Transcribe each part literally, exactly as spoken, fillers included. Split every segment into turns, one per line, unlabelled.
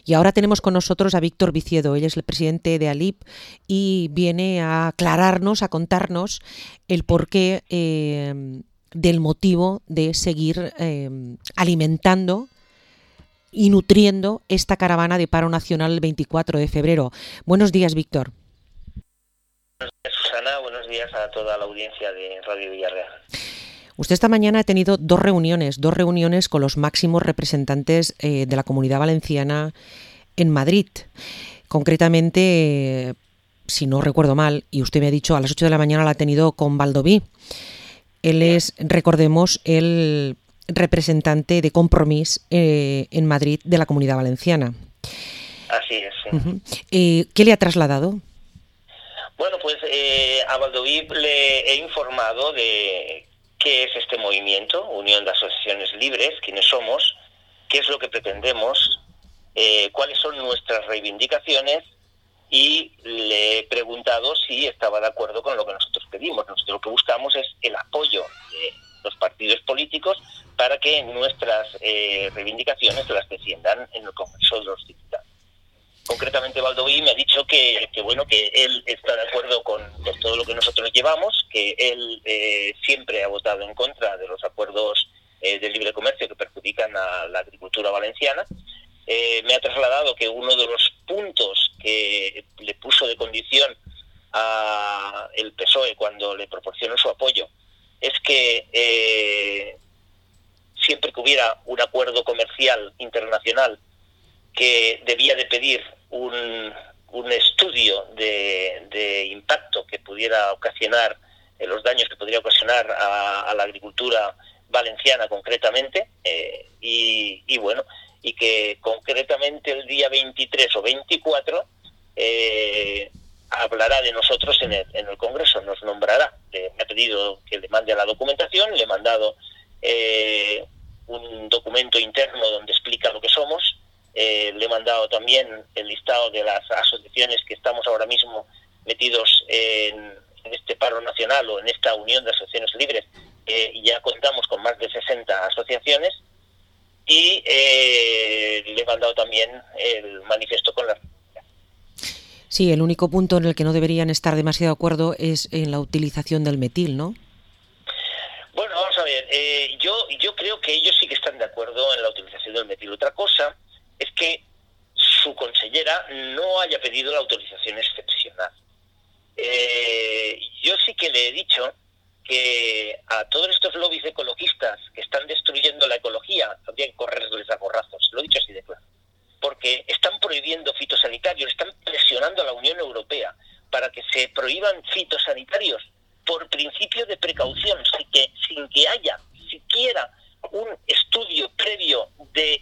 Y ahora tenemos con nosotros a Víctor Viciedo, él es el presidente de ALIP y viene a aclararnos, a contarnos el porqué eh, del motivo de seguir eh, alimentando y nutriendo esta caravana de paro nacional el veinticuatro de febrero. Buenos días, Víctor.
Buenos días, Susana. Buenos días a toda la audiencia de Radio Villarreal.
Usted esta mañana ha tenido dos reuniones, dos reuniones con los máximos representantes eh, de la Comunidad Valenciana en Madrid. Concretamente, eh, si no recuerdo mal, y usted me ha dicho, a las ocho de la mañana la ha tenido con Baldoví. Él es, recordemos, el representante de Compromís eh, en Madrid de la Comunidad Valenciana.
Así es, sí.
Uh-huh. Eh, ¿Qué le ha trasladado?
Bueno, pues eh, a Baldoví le he informado de qué es este movimiento, Unión de Asociaciones Libres, quiénes somos, qué es lo que pretendemos, eh, cuáles son nuestras reivindicaciones, y le he preguntado si estaba de acuerdo con lo que nosotros pedimos. Nosotros lo que buscamos es el apoyo de los partidos políticos para que nuestras eh, reivindicaciones las defiendan en el Congreso de los Diputados. Concretamente, Baldoví me ha dicho que, que bueno que él está de acuerdo con, con todo lo que nosotros llevamos, que él eh, siempre ha votado en contra de los acuerdos eh, de libre comercio que perjudican a la agricultura valenciana. Eh, me ha trasladado que uno de los puntos que le puso de condición a el P S O E cuando le proporcionó su apoyo es que eh, siempre que hubiera un acuerdo comercial internacional, que debía de pedir un, un estudio de, de impacto que pudiera ocasionar, eh, los daños que podría ocasionar a, a la agricultura valenciana concretamente, eh, y, y bueno, y que concretamente el día veintitrés o veinticuatro eh, hablará de nosotros en el, en el Congreso, nos nombrará. Eh, me ha pedido que le mande la documentación, le he mandado eh, un documento interno donde explica lo que somos. Eh, le he mandado también el listado de las asociaciones que estamos ahora mismo metidos en, en este paro nacional o en esta unión de asociaciones libres. Eh, ya contamos con más de sesenta asociaciones, y eh, le he mandado también el manifiesto con las...
Sí, el único punto en el que no deberían estar demasiado de acuerdo es en la utilización del metil, ¿no?
Bueno, vamos a ver, eh, yo, yo creo que ellos sí que están de acuerdo en la utilización del metil. Otra cosa es que su consellera no haya pedido la autorización excepcional. Eh, yo sí que le he dicho que a todos estos lobbies ecologistas que están destruyendo la ecología habría que correrles a gorrazos, lo he dicho así de claro, porque están prohibiendo fitosanitarios, están presionando a la Unión Europea para que se prohíban fitosanitarios por principio de precaución, sin que, sin que haya siquiera un estudio previo de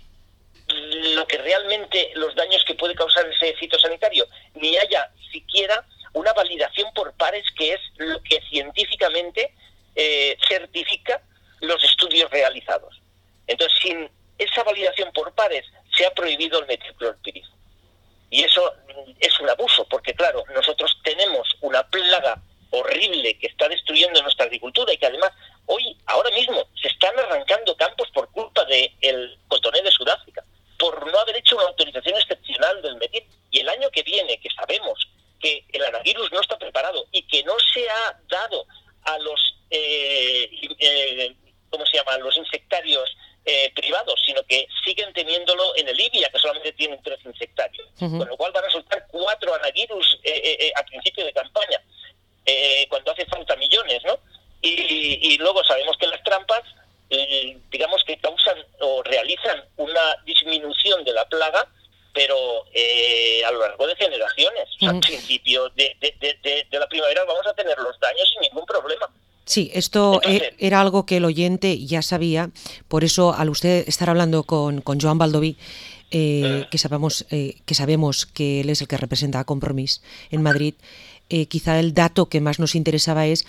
lo que realmente los daños que puede causar ese fitosanitario, ni haya siquiera una validación por pares, que es lo que científicamente eh, certifica los estudios realizados. Entonces, sin esa validación por pares, se ha prohibido el metilclorpiridina. Y eso es un abuso, porque claro, nosotros tenemos una plaga horrible que está destruyendo nuestra agricultura, y que además hoy, ahora mismo, se están arrancando campos por culpa del cotoné de Sudáfrica, por no haber hecho una autorización excepcional del metil. Y el año que viene, que sabemos que el anavirus no está preparado y que no se ha dado a los eh, eh, ¿cómo se llama? los insectarios eh, privados, sino que siguen teniéndolo en el IBIA, que solamente tienen tres insectarios, uh-huh. Con lo cual van a soltar cuatro anavirus eh, eh, a principio de campaña, eh, cuando hace falta millones, ¿no? Y, y luego sabemos que las trampas, eh, digamos que causan o realizan una disminución de la plaga, pero eh, a lo largo de generaciones. O sea, uh-huh. Al principio de, de, de, de, de la primavera vamos a tener los daños sin ningún problema.
Sí, esto Entonces, era algo que el oyente ya sabía, por eso al usted estar hablando con, con Joan Baldoví, eh, uh-huh. que, sabemos, eh, que sabemos que él es el que representa a Compromís en Madrid, eh, quizá el dato que más nos interesaba es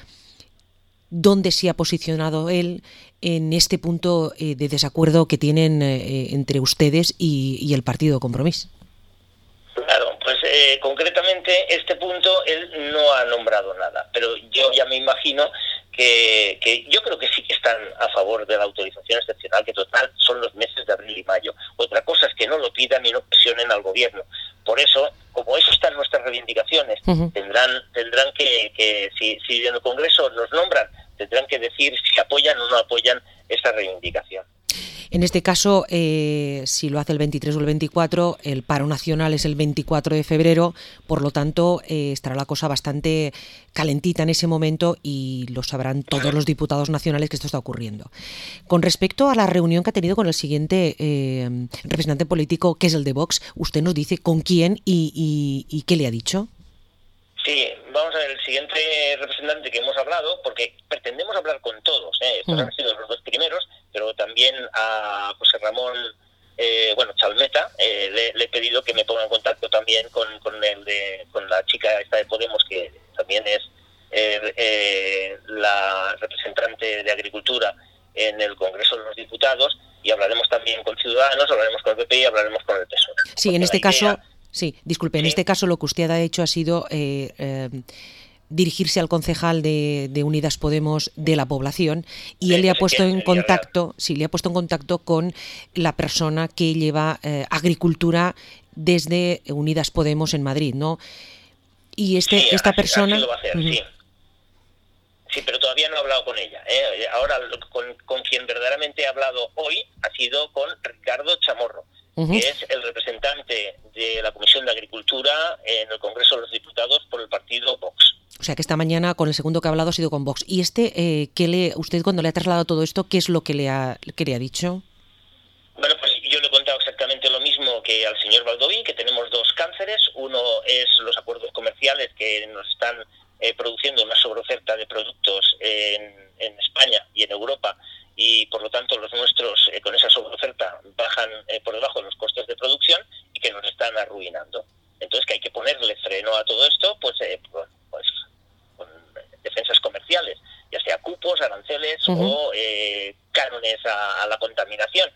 dónde se ha posicionado él en este punto eh, de desacuerdo que tienen eh, entre ustedes y, y el partido Compromís.
Claro, pues eh, concretamente este punto él no ha nombrado nada, pero yo ya me imagino que, que yo creo que sí que están a favor de la autorización excepcional, que total son los meses de abril y mayo. Otra cosa es que no lo pidan y no presionen al gobierno. Por eso, como eso está en nuestras reivindicaciones, uh-huh. tendrán tendrán que, que si, si en el Congreso nos nombran, tendrán que decir si apoyan o no apoyan esa reivindicación.
En este caso, eh, si lo hace el veintitrés o el veinticuatro, el paro nacional es el veinticuatro de febrero, por lo tanto eh, estará la cosa bastante calentita en ese momento y lo sabrán todos los diputados nacionales que esto está ocurriendo. Con respecto a la reunión que ha tenido con el siguiente eh, representante político, que es el de Vox, usted nos dice con quién y, y, y qué le ha dicho.
Sí, vamos a ver, el siguiente representante que hemos hablado, porque pretendemos hablar con todos, ¿eh? Estos mm. han sido los dos primeros, pero también a José Ramón, eh, bueno, Chalmeta, eh, le, le he pedido que me ponga en contacto también con, con, el de, con la chica esta de Podemos, que también es eh, eh, la representante de Agricultura en el Congreso de los Diputados, y hablaremos también con Ciudadanos, hablaremos con el P P y hablaremos con el P S O E.
Sí, en este caso... Sí, disculpe, en sí. este caso lo que usted ha hecho ha sido eh, eh, dirigirse al concejal de, de Unidas Podemos de la población y sí, él le ha puesto en contacto, sí, le ha puesto en contacto con la persona que lleva eh, agricultura desde Unidas Podemos en Madrid, ¿no? Y este,
sí,
esta
así,
persona...
Así lo va a hacer, uh-huh. sí. Sí, pero todavía no he hablado con ella, ¿eh? Ahora con, con quien verdaderamente he hablado hoy ha sido con Ricardo Chamorro, uh-huh. que es el representante de la Comisión de Agricultura en el Congreso de los Diputados por el partido Vox.
O sea que esta mañana con el segundo que ha hablado ha sido con Vox. ¿Y este, eh, qué le, usted cuando le ha trasladado todo esto, qué es lo que le ha, que le ha dicho?
Bueno, pues yo le he contado exactamente lo mismo que al señor Baldoví, que tenemos dos cánceres. Uno es los acuerdos comerciales que nos están eh, produciendo una sobreoferta de productos en, en España y en Europa, y por lo tanto los nuestros eh, con esa sobreoferta bajan eh, por debajo de los costes de producción y que nos están arruinando. Entonces que hay que ponerle freno a todo esto, pues, eh, pues, pues con defensas comerciales, ya sea cupos, aranceles uh-huh. o eh, cánones a, a la contaminación.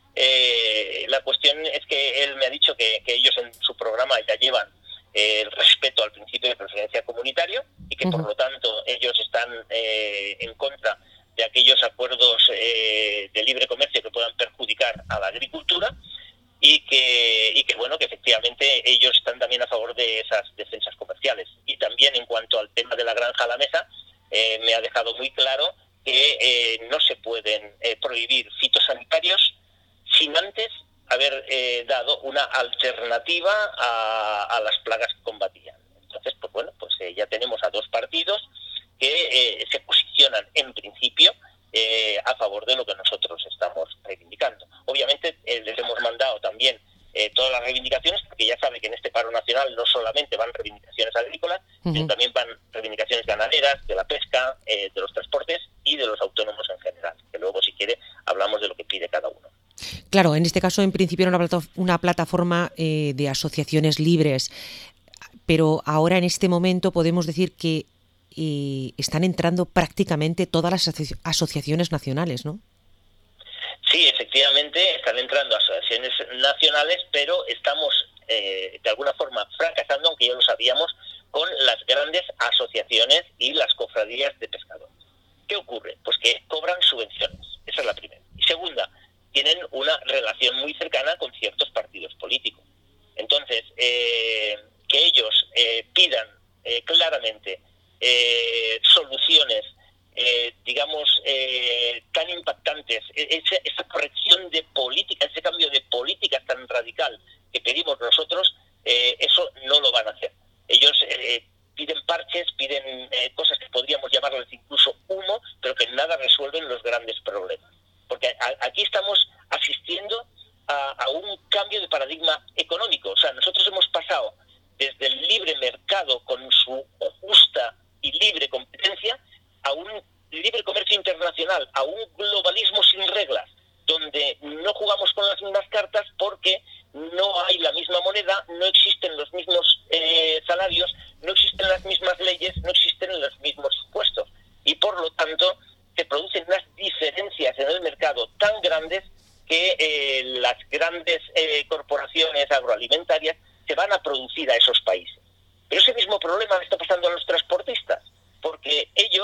Eh, la cuestión es que él me ha dicho que, que ellos en su programa ya llevan eh, el respeto al principio de preferencia comunitario y que uh-huh. por lo tanto ellos están eh, en contra de aquellos acuerdos eh, de libre comercio que puedan perjudicar a la agricultura y que, y que bueno, que efectivamente ellos están también a favor de esas defensas comerciales. Y también en cuanto al tema de la granja a la mesa, eh, me ha dejado muy claro que eh, no se pueden eh, prohibir fitosanitarios sin antes haber eh, dado una alternativa a, a las plagas que combatían. Entonces, pues bueno, pues eh, ya tenemos a dos partidos que eh, se posicionan en principio eh, a favor de lo que nosotros estamos reivindicando. Obviamente eh, les hemos mandado también eh, todas las reivindicaciones, porque ya sabe que en este paro nacional no solamente van reivindicaciones agrícolas, uh-huh. sino también van reivindicaciones ganaderas, de la pesca, eh, de los transportes y de los autónomos en general, que luego si quiere hablamos de lo que pide cada uno.
Claro, en este caso en principio era una, plata- una plataforma eh, de asociaciones libres, pero ahora en este momento podemos decir que y están entrando prácticamente todas las aso- asociaciones nacionales, ¿no?
Sí, efectivamente, están entrando asociaciones nacionales, pero estamos eh, de alguna forma fracasando, aunque ya lo sabíamos, con las grandes asociaciones y las cofradías de pescadores. ¿Qué ocurre? Pues que cobran subvenciones, esa es la primera. Y segunda, tienen una relación muy cercana con ciertos partidos políticos. Entonces, eh, que ellos eh, pidan eh, claramente Eh, soluciones, eh, digamos, eh, tan impactantes, esa, esa corrección de política, ese cambio de políticas tan radical que pedimos nosotros, eh, eso no lo van a hacer. Ellos eh, piden parches, piden eh, cosas que podríamos llamarles incluso humo, pero que nada resuelven los grandes problemas. Porque a, aquí estamos asistiendo a, a un cambio de paradigma económico. O sea, nosotros hemos pasado desde el libre mercado con su justa y libre competencia a un libre comercio internacional, a un globalismo sin reglas, donde no jugamos con las mismas cartas porque no hay la misma moneda, no existen los mismos eh, salarios, no existen las mismas leyes, no existen los mismos impuestos. Y por lo tanto se producen unas diferencias en el mercado tan grandes que eh, las grandes eh, corporaciones agroalimentarias se van a producir a esos países. Pero ese mismo problema le está pasando a los transportistas, porque ellos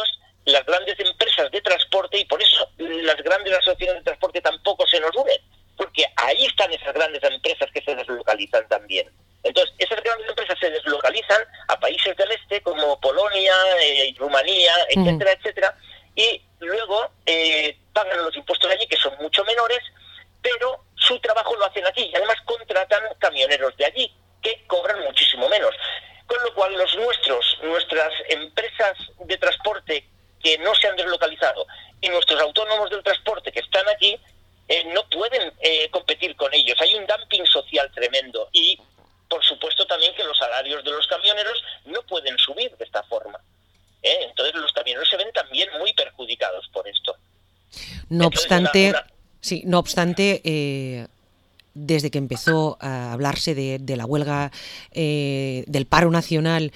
las grandes empresas de transporte, y por eso las grandes asociaciones de transporte tampoco se nos unen, porque ahí están esas grandes empresas que se deslocalizan también. Entonces, esas grandes empresas se deslocalizan a países del este como Polonia, eh, Rumanía, etcétera, uh-huh. etcétera, y luego eh, pagan los impuestos allí, que son mucho menores, pero su trabajo lo hacen aquí y además contratan camioneros de allí, que cobran muchísimo menos. Con lo cual, los nuestros, nuestras empresas de transporte que no se han deslocalizado y nuestros autónomos del transporte que están aquí, eh, no pueden eh, competir con ellos. Hay un dumping social tremendo y, por supuesto, también que los salarios de los camioneros no pueden subir de esta forma. ¿Eh? Entonces, los camioneros se ven también muy perjudicados por esto.
No Entonces, obstante, una, una... sí, no obstante, eh, desde que empezó a hablarse de, de la huelga, eh, del paro nacional,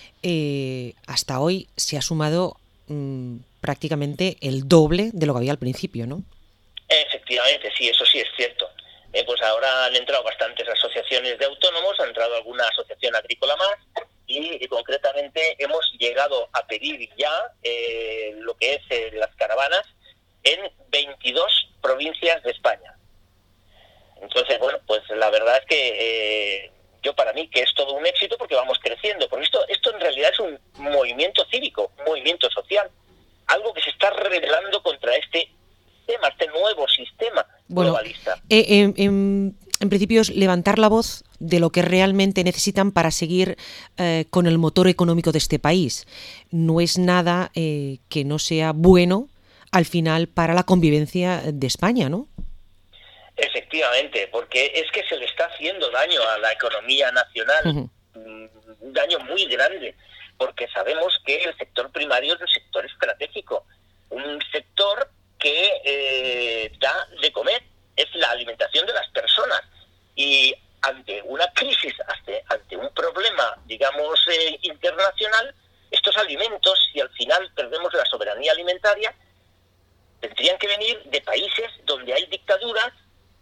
eh, hasta hoy se ha sumado mmm, prácticamente el doble de lo que había al principio, ¿no?
Efectivamente, sí, eso sí es cierto. Eh, pues ahora han entrado bastantes asociaciones de autónomos, ha entrado alguna asociación agrícola más, y, y concretamente hemos llegado a pedir ya eh, lo que es eh, las caravanas en veintidós provincias de España. Entonces, bueno, pues la verdad es que eh, yo para mí que es todo un éxito porque vamos creciendo, porque esto, esto en realidad es un movimiento cívico, un movimiento social, algo que se está rebelando contra este sistema, este nuevo sistema
bueno,
globalista.
Eh, eh, en, en principio es levantar la voz de lo que realmente necesitan para seguir eh, con el motor económico de este país. No es nada eh, que no sea bueno al final para la convivencia de España, ¿no?
Efectivamente, porque es que se le está haciendo daño a la economía nacional, uh-huh. un daño muy grande, porque sabemos que el sector primario es un sector estratégico, un sector que eh, da de comer, es la alimentación de las personas, y ante una crisis, ante, ante un problema, digamos, eh, internacional, estos alimentos, si al final perdemos la soberanía alimentaria, tendrían que venir de países donde hay dictaduras,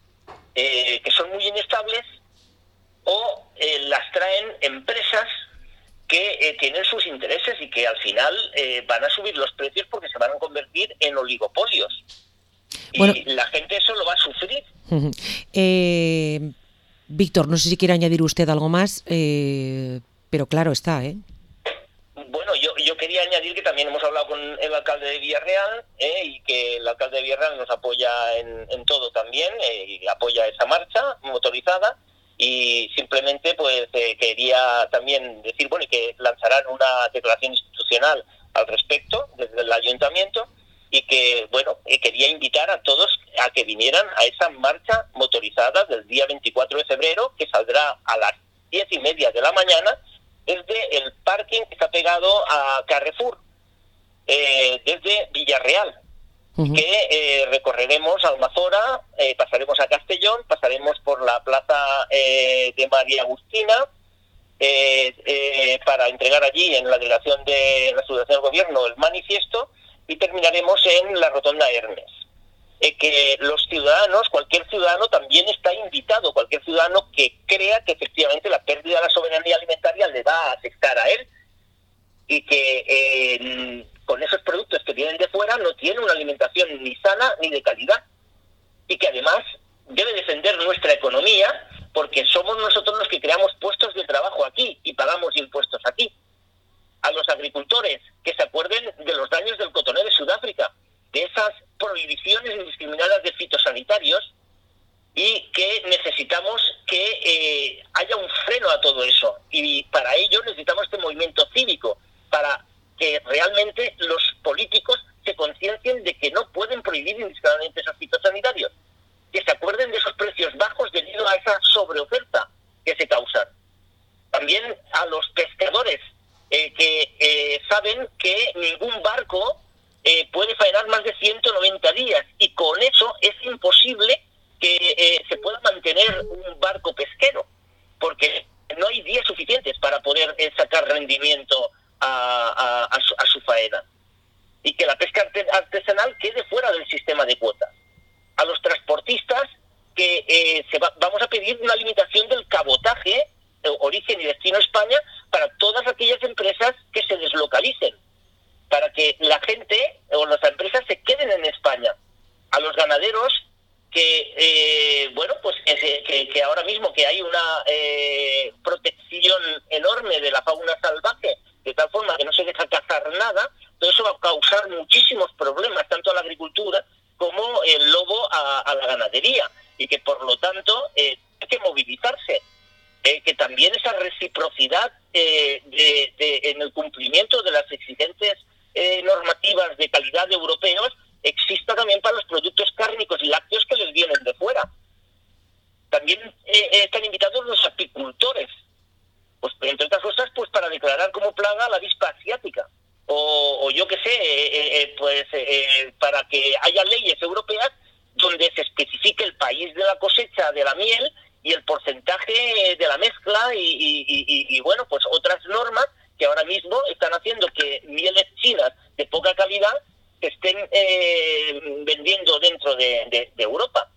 Eh, que son muy inestables, o eh, las traen empresas que eh, tienen sus intereses y que al final eh, van a subir los precios porque se van a convertir en oligopolios. Bueno, y la gente eso lo va a sufrir.
Uh-huh. Eh, Víctor, no sé si quiere añadir usted algo más, eh, pero claro está, ¿eh?
Bueno, yo, yo quería añadir que también hemos hablado con el alcalde de Villarreal eh, y que el alcalde de Villarreal nos apoya en, en todo también, eh, y apoya esa marcha motorizada, y simplemente pues eh, quería también decir, bueno, y que lanzarán una declaración institucional al respecto desde el ayuntamiento, y que, bueno, eh, quería invitar a todos a que vinieran a esa marcha motorizada del día veinticuatro de febrero, que saldrá a las diez y media de la mañana, desde el parking que está pegado a Carrefour, eh, desde Villarreal, uh-huh. que eh, recorreremos Almazora, eh, pasaremos a Castellón, pasaremos por la plaza eh, de María Agustina, eh, eh, para entregar allí en la delegación de la Subdelegación del Gobierno el manifiesto, y terminaremos en la Rotonda Hermes. Eh, que los ciudadanos, cualquier ciudadano también está invitado, cualquier ciudadano que crea que efectivamente la pérdida de la soberanía alimentaria le va a afectar a él, y que eh, con esos productos que vienen de fuera no tiene una alimentación ni sana ni de calidad, y que además debe defender nuestra economía, porque somos nosotros los que creamos puestos de trabajo aquí y pagamos impuestos aquí. A los agricultores que se acuerden de los daños del cotonero de Sudáfrica, de esas prohibiciones indiscriminadas de fitosanitarios, y que necesitamos que eh, haya un freno a todo eso, y para ello necesitamos este movimiento cívico, para que realmente los políticos se conciencien de que no pueden prohibir indiscriminadamente esos fitosanitarios, que se acuerden de esos precios bajos debido a esa sobreoferta que se causan. También a los pescadores eh, que eh, saben que ningún barco Eh, puede faenar más de ciento noventa días, y con eso es imposible que eh, se pueda mantener un barco pesquero, porque no hay días suficientes para poder eh, sacar rendimiento a, a, a, su, a su faena, y que la pesca artesanal quede fuera del sistema de cuotas. A los transportistas que eh, se va, vamos a pedir una limitación del cabotaje, eh, origen y destino España, para todas aquellas empresas que se deslocalicen, para que la gente eh, protección enorme de la fauna salvaje, de tal forma que no se deja cazar nada, todo eso va a causar muchísimos problemas, tanto a la agricultura como el lobo a, a la ganadería, y que por lo tanto eh, hay que movilizarse, eh, que también esa reciprocidad eh, de, de, en el cumplimiento de las exigentes eh, normativas de calidad europeos exista también para los productos cárnicos y lácteos que les vienen de fuera. También eh, están invitados los apicultores, pues entre otras cosas, pues para declarar como plaga la avispa asiática, o, o yo qué sé, eh, eh, pues eh, para que haya leyes europeas donde se especifique el país de la cosecha de la miel y el porcentaje de la mezcla y, y, y, y bueno, pues otras normas que ahora mismo están haciendo que mieles chinas de poca calidad se estén eh, vendiendo dentro de, de, de Europa.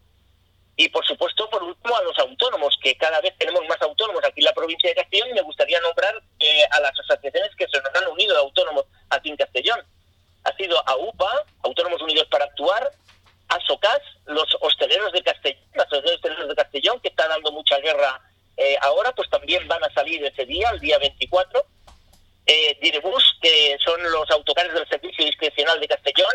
Y por supuesto, por último, a los autónomos, que cada vez tenemos más autónomos aquí en la provincia de Castellón, y me gustaría nombrar eh, a las asociaciones que se nos han unido de autónomos aquí en Castellón. Ha sido AUPA, Autónomos Unidos para Actuar, ASOCAS, los hosteleros de Castellón, la Asociación de Hosteleros de Castellón, que está dando mucha guerra eh, ahora, pues también van a salir ese día, el día veinticuatro. Eh, Direbus, que son los autocares del Servicio Discrecional de Castellón.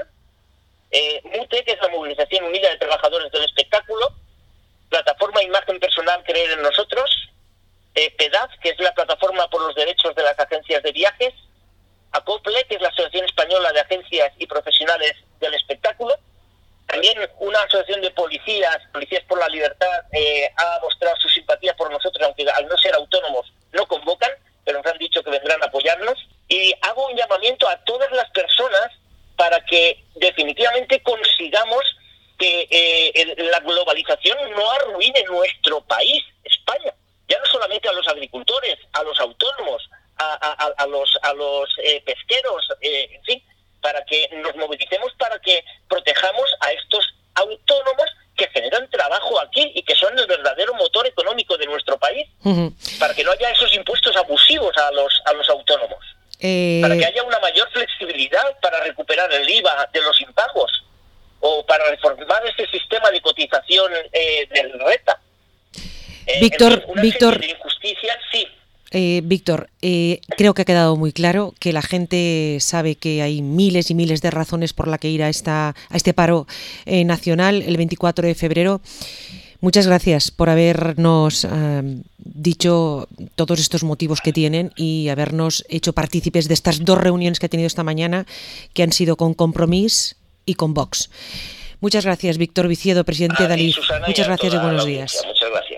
Eh, MUTE, que es la Movilización Unida de Trabajadores del Espectáculo. Plataforma Imagen Personal Creer en Nosotros, eh, PEDAF, que es la Plataforma por los Derechos de las Agencias de Viajes, ACOPLE, que es la Asociación Española de Agencias y Profesionales del Espectáculo. También una asociación de policías, Policías por la Libertad, eh, ha mostrado su simpatía por nosotros, aunque al no ser autónomos no convocan, pero nos han dicho que vendrán a apoyarnos. Y hago un llamamiento a todas las personas para que definitivamente consigamos que eh, la globalización no arruine nuestro país, España. Ya no solamente a los agricultores, a los autónomos, a, a, a los, a los eh, pesqueros, eh, en fin, para que nos movilicemos, para que protejamos a estos autónomos que generan trabajo aquí y que son el verdadero motor económico de nuestro país, uh-huh. para que no haya esos impuestos abusivos a los, a los autónomos, eh... para que haya una mayor flexibilidad para recuperar el I V A de los impagos, o para reformar ese sistema de cotización eh, del RETA. Eh,
Víctor,
una
Víctor,
serie de injusticias, sí.
Eh, Víctor, eh, creo que ha quedado muy claro que la gente sabe que hay miles y miles de razones por la que ir a, esta, a este paro eh, nacional el veinticuatro de febrero. Muchas gracias por habernos eh, dicho todos estos motivos que tienen y habernos hecho partícipes de estas dos reuniones que he tenido esta mañana, que han sido con Compromís y con Vox. Muchas gracias, Víctor Viciedo, presidente de Adif. Muchas gracias y buenos días.
Muchas gracias.